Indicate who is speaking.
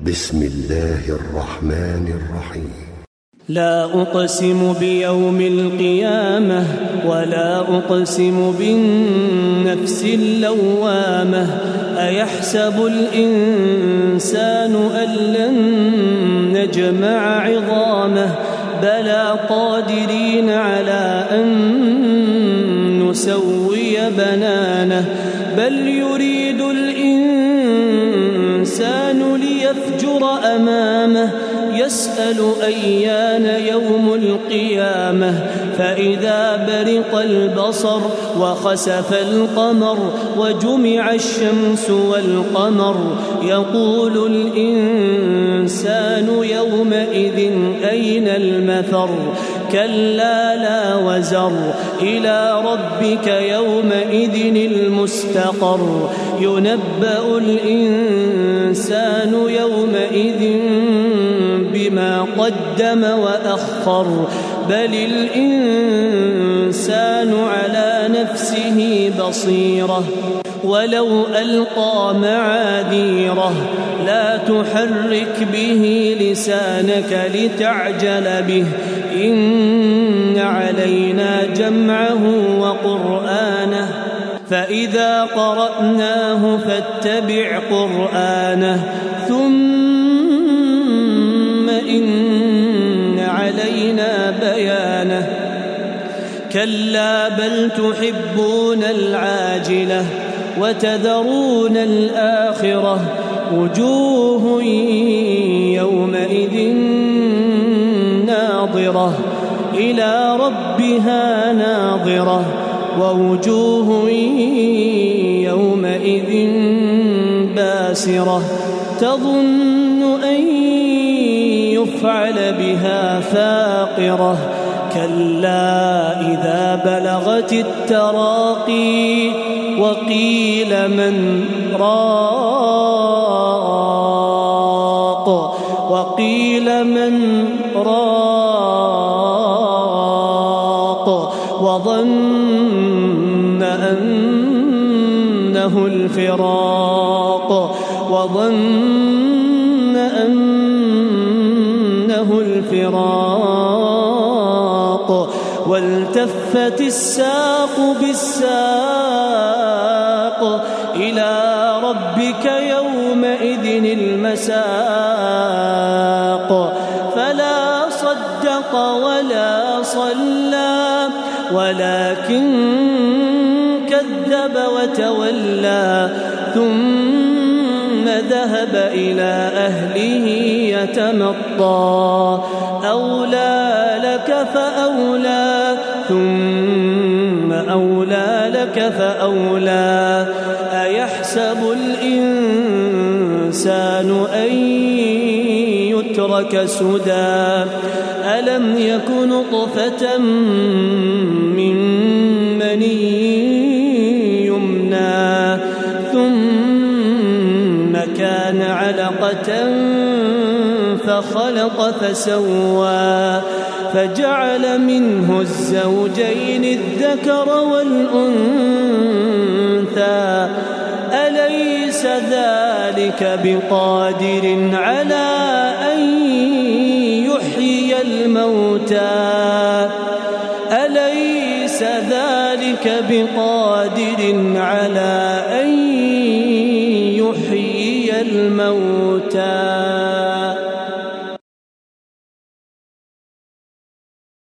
Speaker 1: بسم الله الرحمن الرحيم.
Speaker 2: لا أقسم بيوم القيامة ولا أقسم بالنفس اللوامة أيحسب الإنسان أن لن نجمع عظامه بلى قادرين على أن نسوي بنانه بل يريد الإنسان ليفجر أمامه يسأل أيان يوم القيامة فإذا برق البصر وخسف القمر وجمع الشمس والقمر يقول الإنسان يومئذ أين المفر كلا لا وزر إلى ربك يومئذ المستقر ينبأ الإنسان يومئذ بما قدم وأخر بل الإنسان على نفسه بصيرة ولو ألقى معاذيره لا تحرك به لسانك لتعجل به إن علينا جمعه وقرآنه فإذا قرأناه فاتبع قرآنه ثم إن علينا بيانه كلا بل تحبون العاجلة وتذرون الآخرة وجوه يومئذ ناظرة إلى ربها ناظرة ووجوه يومئذ باسرة تظن أن يفعل بها فاقرة كلا إذا بلغت التراقي وقيل من راق وظن أنه الفراق والتفت الساق بالساق إلى ربك يومئذ المساق فلا صدق ولا صلى ولكن كذب وتولى ثم ذهب إلى أهله يتمطى أولى لك فأولى ثم أولى لك فأولى أيحسب الإنسان أن يترك سدى ألم يك نطفة من مني يمنى ثم كان علقة فخلق فسوى فجعل منه الزوجين الذكر والأنثى أليس ذلك بقادر على أن يحيي الموتى أليس ذلك بقادر